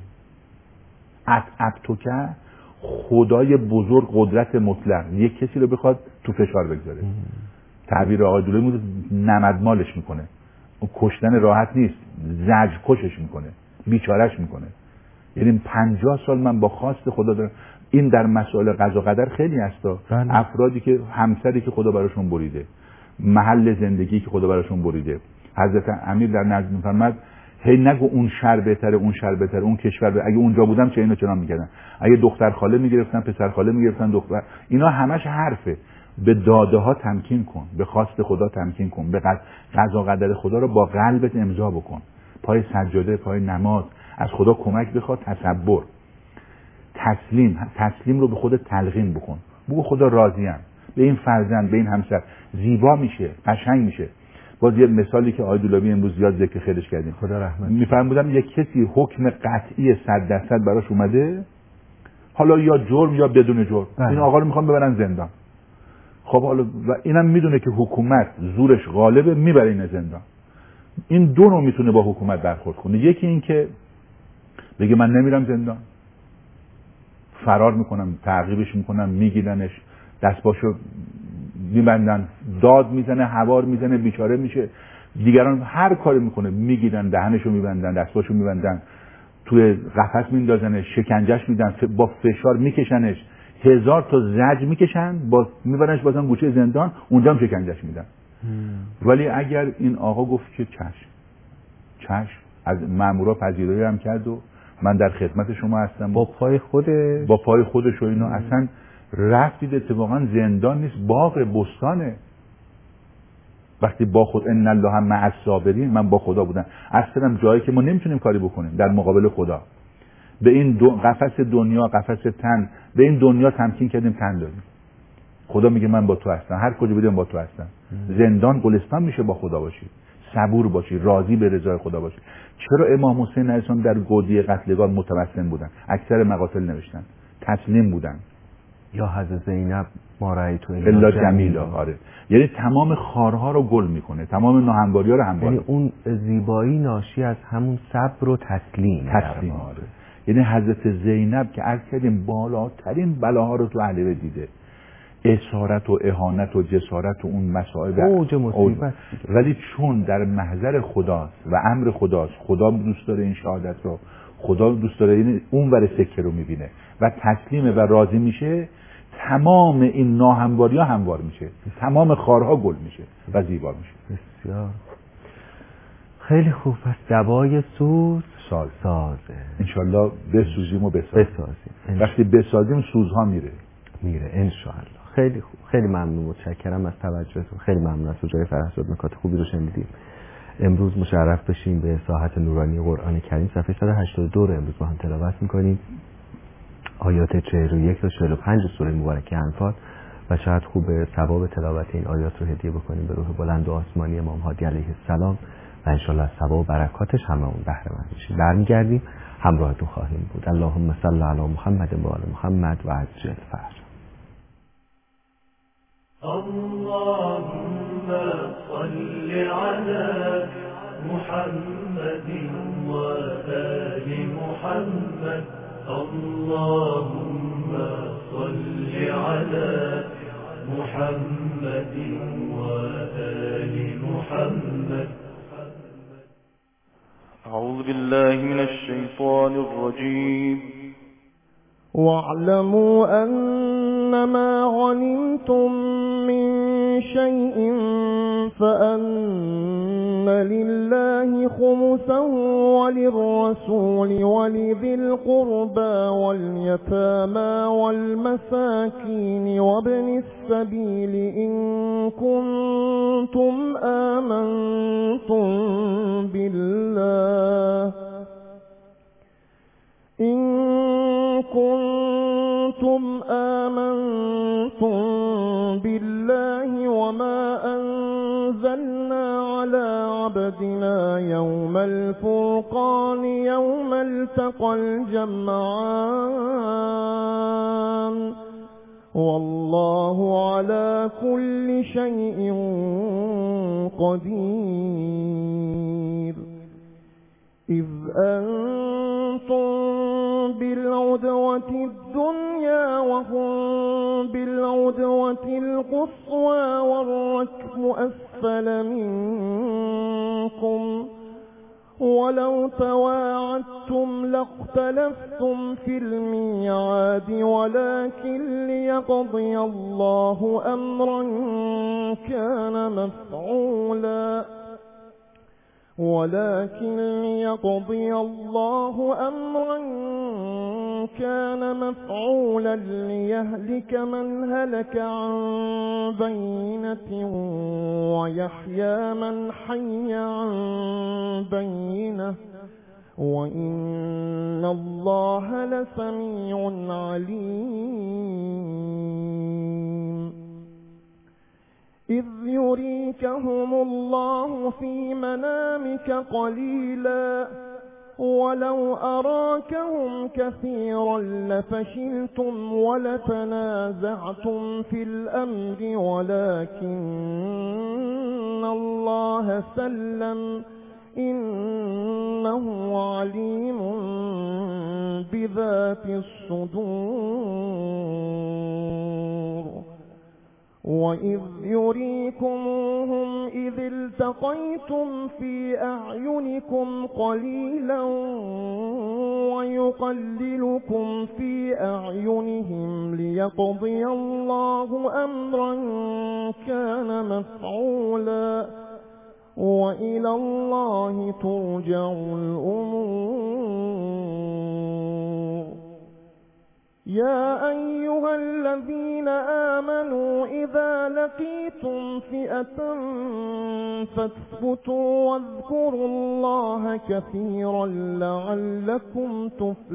اتعبتک خدای بزرگ قدرت مطلق یک کسی رو بخواد تو فشار بگذاره. تعبیر آقای دوله بود نمدمالش میکنه. کشتن راحت نیست، زجر کشش میکنه، بیچارهش میکنه. یعنی 50 سال من با خواست خدا دارم. این در مسائل قضا و قدر خیلی هستا. افرادی که همسری که خدا براشون بریده، محل زندگی که خدا براشون بریده. حضرت امیر در نزد میفرماد هی نگو اون شهر بهتره، اون شهر بهتره، اون کشور بهتره. اگه اونجا بودم چه اینو چنان میکردن. اگه دختر خاله میگرفتن، پسر خاله میگرفتن، دختر، اینا همش حرفه. به داده ها تمکین کن، به خواست خدا تمکین کن، به قضا قدر خدا رو با قلبت امضا بکن، پای سجاده، پای نماز از خدا کمک بخواد، تصبر، تسلیم رو به خودت تلقین بکن، بگو خدا راضیم، به این فرزند، به این همسر زیبا میشه، قشنگ میشه. باز یه مثالی که آقای دولابی امروز زیاد ذکر خیرش کردیم، خدا رحمت میفرمودن یک کسی حکم قطعی 100% براش اومده، حالا یا جرم یا بدون جرم، این آقا رو میخوان ببرن زندان. خب حالا و اینم میدونه که حکومت زورش غالبه، میبره این زندان. این دو نوع میتونه با حکومت برخورد کنه، یکی این که بگه من نمیرم زندان، فرار میکنم، تعقیبش میکنم، میگیرنش، دستباشو میبندن، داد میزنه، هوار میزنه، بیچاره میشه، دیگران هر کاری میکنه، میگیرن، دهنشو میبندن، دستباشو میبندن، توی قفس میندازنش، شکنجهش میدن، با فشار میکشنش، 1000 تا زجر میکشن، میبرنش بازم گوشه زندان، اونجا هم شکنجهش میدن. ولی اگر این آقا گفت که چشم، از مامورا پذیرایی هم کرد و من در خدمت شما هستم، با پای خودش و اینا، اصلا رفتید اتفاقا زندان نیست، باغ بستانه. وقتی با خود ان الله مع الصابرین، من با خدا بودم، اصلا جایی که ما نمیتونیم کاری بکنیم در مقابل خدا. به این قفس دنیا، قفس تن، به این دنیا تمکین کردیم، تن دادیم. خدا میگه من با تو هستم، هر کجا بدیم با تو هستم. زندان گلستان میشه با خدا باشی، صبور باشی، راضی به رضای خدا باشی. چرا امام حسین علیه السلام در گودی قتلگاه متوسم بودن؟ اکثر مقاتل نوشتن تسلیم بودن. یا حضرت زینب ما رأیت الا جمیلا. آره، یعنی تمام خارها رو گل میکنه، تمام ناهمواری‌ها رو هموار. یعنی اون زیبایی ناشی از همون صبر و تسلیم. آره. یعنی حضرت زینب که عرض کردیم بالاترین بلاها رو تو اهل بیت دیده، اسارت و اهانت و جسارت و اون مصائب اوج مصیبت، ولی چون در محضر خداست و امر خداست، خدا دوست داره این شهادت رو، خدا دوست داره این اون ور سکه رو میبینه و تسلیمه و راضی میشه، تمام این ناهمواری‌ها هموار میشه، تمام خارها گل میشه و زیبا میشه. بسیار خیلی خوب. پس دوای سوز سازه. انشالله بسوزیم و بسازیم. وقتی بسازیم سوزها میره انشالله. خیلی خوب، خیلی ممنون، متشکرم از توجهتون، خیلی ممنون از حضور فرهزاد، نکات خوبی رو شنیدیم. امروز مشرف بشیم به ساحت نورانی قرآن کریم، صفحه 182 رو امروز با هم تلاوت میکنیم، آیات 41 تا 45 سوره مبارکه انفال، و شاید خوب ثواب تلاوت این آیات رو هدیه بکنیم به روح بلند و آسمانی امام هادی علیه السلام و انشالله از ثواب و برکاتش هممون بهره مند بشیم. برمیگردیم همراهتون خواهیم بود. اللهم صل علی محمد و آل محمد و عجل فرج. اللهم صل على محمد وآل محمد. اللهم صل على محمد وآل محمد. أعوذ بالله من الشيطان الرجيم. واعلموا أنما غنمتم من شيء فأن لله خمسه وللرسول ولذي القربى واليتامى والمساكين وابن السبيل إن كنتم آمنتم بالله وما أنزلنا على عبدنا يوم الفرقان يوم التقى الجمعان والله على كل شيء قدير. إذ أنتم بالعدوة الدنيا وهم بالعدوة القصوى والركب أسفل منكم ولو تواعدتم لاختلفتم في الميعاد ولكن ليقضي الله أمرا كان مفعولا ولكن ليقضي الله أمرا كان مفعولا ليهلك من هلك عن بينة ويحيى من حي عن بينة وإن الله لسميع عليم إذ يريكهم الله في منامك قليلا ولو أراكهم كثيرا لفشلتم ولتنازعتم في الأمر ولكن الله سلم إنه عليم بذات الصدور وإذ يريكموهم إذ التقيتم في أعينكم قليلا ويقللكم في أعينهم ليقضي الله أمرا كان مفعولا وإلى الله ترجع الأمور يا أيها الذين آمنوا إذا لقيتم فئة فاثبتوا واذكروا الله كثيرا لعلكم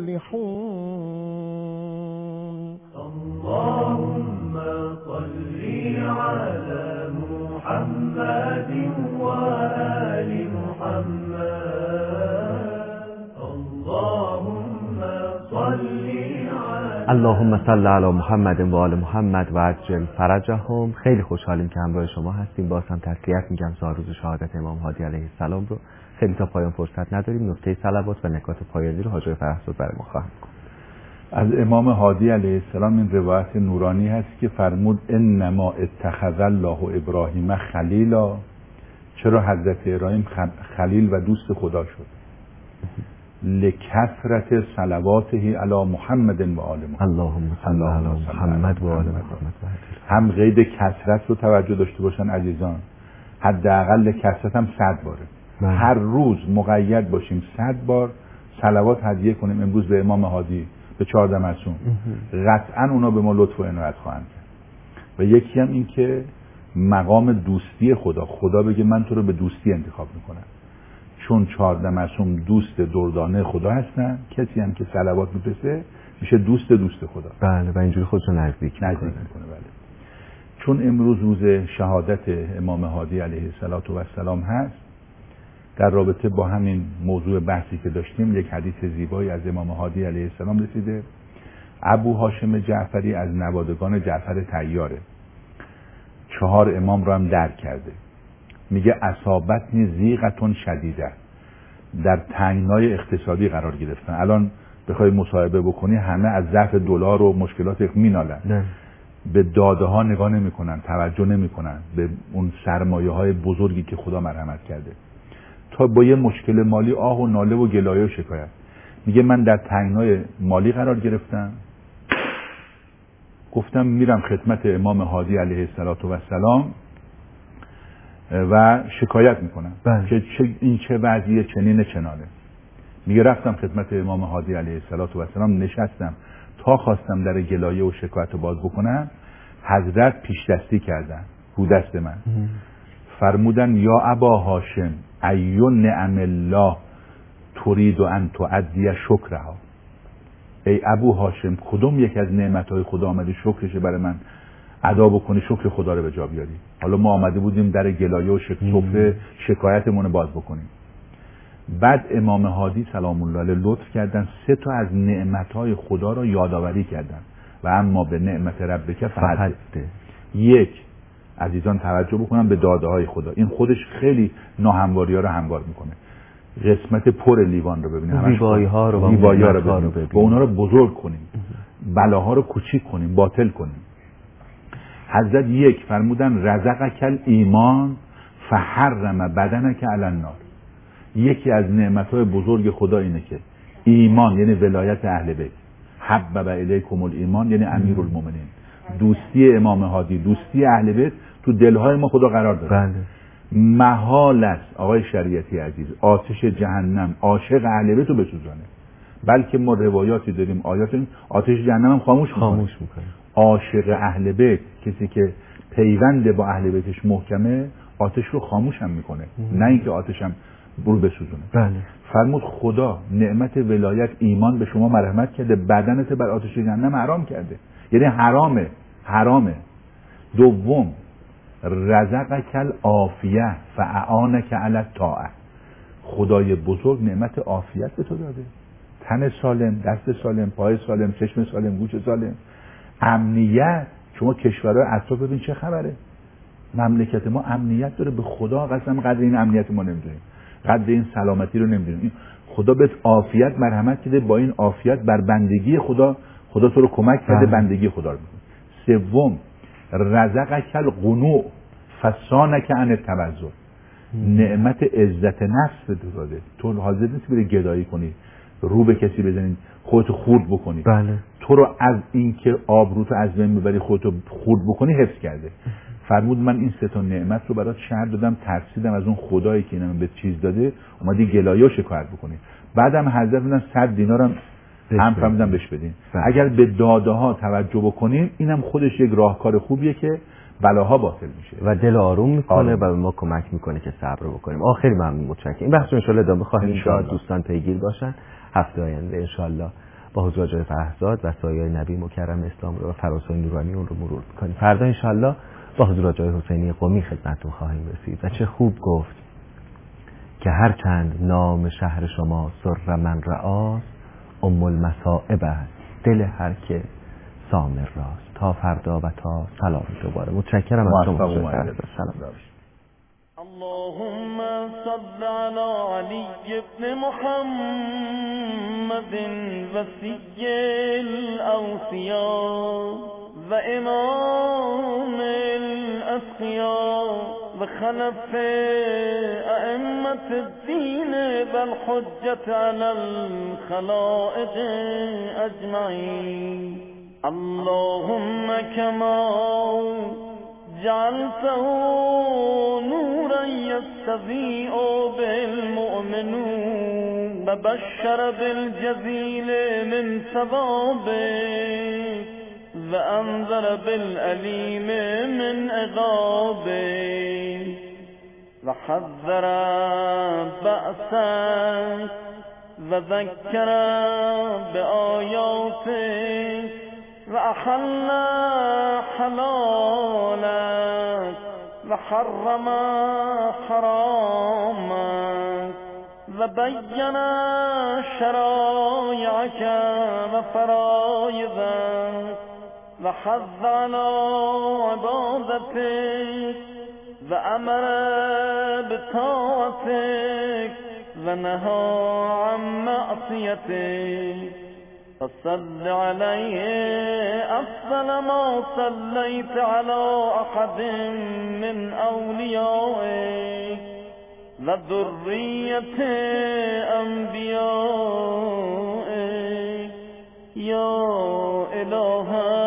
تفلحون اللهم صل على محمد وآل محمد اللهم صل اللهم صل علی محمد و آل محمد و عجل فرجهم. خیلی خوشحالیم که همراه شما هستیم. باز هم تسلیت میگم روز شهادت امام هادی علیه السلام رو خیلی تا پایان فرصت نداریم. نکته صلوات و نکات پایانی رو حاج فرهزاد برای ما خواهند گفت. از امام هادی علیه السلام این روایت نورانی هست که فرمود انما اتخذ الله ابراهیم خلیلا. چرا حضرت ابراهیم خلیل و دوست خدا شد؟ لکثرت صلواته علی محمد و آل محمد. اللهم صل علی محمد و آل محمد. هم قید کثرت رو توجه داشته باشن عزیزان. حداقل کثرت هم 100 باره. هر روز مقید باشیم 100 بار صلوات هدیه کنیم امروز به امام هادی، به 14 معصوم. قطعا اونا به ما لطف و عنایت خواهند کرد. و یکی هم این که مقام دوستی خدا بگه من تو رو به دوستی انتخاب میکنم، چون 14 معصوم دوست دردانه خدا هستن. کسی هم که صلوات میفرسته میشه دوست خدا. بله و اینجوری خودشو نزدیک میکنه. بله. چون امروز روز شهادت امام هادی علیه السلام هست، در رابطه با همین موضوع بحثی که داشتیم یک حدیث زیبایی از امام هادی علیه السلام رسیده. ابو هاشم جعفری از نوادگان جعفر طیاره، 4 امام رو هم درک کرده. میگه اصابتنی ضیقتون شدیده، در تنگنای اقتصادی قرار گرفتن. الان بخوای مصاحبه بکنی همه از ضعف دلار و مشکلات مینالن، به داده ها نگاه نمیکنن، توجه نمیکنن به اون سرمایه های بزرگی که خدا مرحمت کرده. تا با یه مشکل مالی آه و ناله و گلایه و شکایت. میگه من در تنگنای مالی قرار گرفتم، گفتم میرم خدمت امام هادی علیه السلام و شکایت میکنم که این چه وضعیه، چنین چنانه. میگه رفتم خدمت امام هادی علیه السلام، نشستم تا خواستم در گلایه و شکایت رو باز بکنم، حضرت پیش دستی کردن رو دست من. فرمودن یا ابا هاشم ایون نعم الله ترید ان تؤدی شکرها. ای ابو هاشم کدوم یک از نعمتهای خدا آمده شکرش برای من ادا بکنی، شکر خدا رو به جا بیاری. حالا ما آمده بودیم در گلایه و شکایتمون رو باز بکنیم. بعد امام هادی سلام الله علیه لطف کردن 3 تا از نعمتهای خدا رو یادآوری کردن. و اما به نعمت ربک فحدث. 1 عزیزان توجه بکنن به داده های خدا. این خودش خیلی ناهمواری ها رو هموار میکنه. قسمت پر لیوان رو ببینید، زیبایی ها رو ببینید و اونا رو بزرگ کنیم، بلاها رو کوچیک کنیم، باطل کنیم. حضرت 1 فرمودن رزقک ایمان فحرم بدنک علی النار. یکی از نعمتهای بزرگ خدا اینه که ایمان یعنی ولایت اهل بیت، حبب الیکم الایمان یعنی امیرالمومنین، دوستی امام هادی، دوستی اهل بیت تو دلهای ما خدا قرار داده. بله. محال است آقای شریعتی عزیز آتش جهنم عاشق اهل بیت رو بسوزانه. بلکه ما روایاتی داریم، آیات داریم، آتش جهنم هم خاموش میکنه. عاشق اهل بیت، کسی که پیوند با اهل بیتش محکمه، آتش رو خاموش هم میکنه، نه اینکه آتش هم برو بسوزونه. بله. فرمود خدا نعمت ولایت ایمان به شما مرحمت کرده، بدنت بر آتش جهنم حرام کرده، یعنی حرامه. دوم رزقک العافیه فاعانک علی الطاعه، خدای بزرگ نعمت عافیت به تو داده، تن سالم، دست سالم، پای سالم، چشم سالم، گوش سالم، امنیت. شما کشورهای اطراف ببین چه خبره، مملکت ما امنیت داره، به خدا قسم قدر این امنیت ما نمیدونیم، قدر این سلامتی رو نمیدونیم. خدا بهت عافیت مرحمت کرده، با این عافیت بر بندگی خدا تو رو کمک کرده، بندگی خدا رو میکنی. سوم رزقک القنوع فصانک عن التبذر، نعمت عزت نفس به تو داده، تو حاضر نیستی بری گدایی کنی، رو به کسی بزنی، خودتو خورد بکنی. بله. تو رو از اینکه آبروتو از بین ببری خودتو خورد بکنی حفظ کرده. فرمود من این سه تا نعمت رو برات شرط دادم، ترسیدم از اون خدایی که اینم به چیز داده اومدی گلایه و شکایت بکنی. بعدم حضرت میگن 100 دینار هم فرمودم بهش بدین. اگر به داده ها توجه بکنیم اینم خودش یک راهکار خوبیه که بلاها باطل میشه و دل آروم میکنه و به ما کمک میکنه که صبر بکنیم. آخری ممنون، متشکرم. این بحث رو ان شاء الله ادامه خواهیم داد، دوستان پیگیر باشن. هفته آینده ان شاء الله با حضور جای فرهزاد و سایه نبی مکرم اسلام رو و فراسای نورانی اون رو مرور میکنیم. فردا ان شاء الله با حضور جای حسینی قمی خدمتتون خواهیم رسید. و چه خوب گفت که هر چند نام شهر شما سر من رآست، ام المصائب است دل هر که سامر راست. تا فردا و تا سلام دوباره. متشکرم از شما. سلام. اللهم صل على علي بن محمد وسي الأوصياء وإمام الأتقياء وخلف أئمة الدين والحجة على الخلائق أجمعين. اللهم كما جعلته نورا يستضيء بالمؤمنون وبشر بالجزيل من ثوابك وأنذر بالأليم من عقابك وحذر بأسك وذكر بآياتك وأحل حلالك وحرم حرامك وبين شرائعك وفرائضك وحث على عبادتك وأمر بطاعتك ونهى عن معصيتك. فصل عليه أفضل ما صليت على أحد من أوليائك وذرية أنبيائك يا إله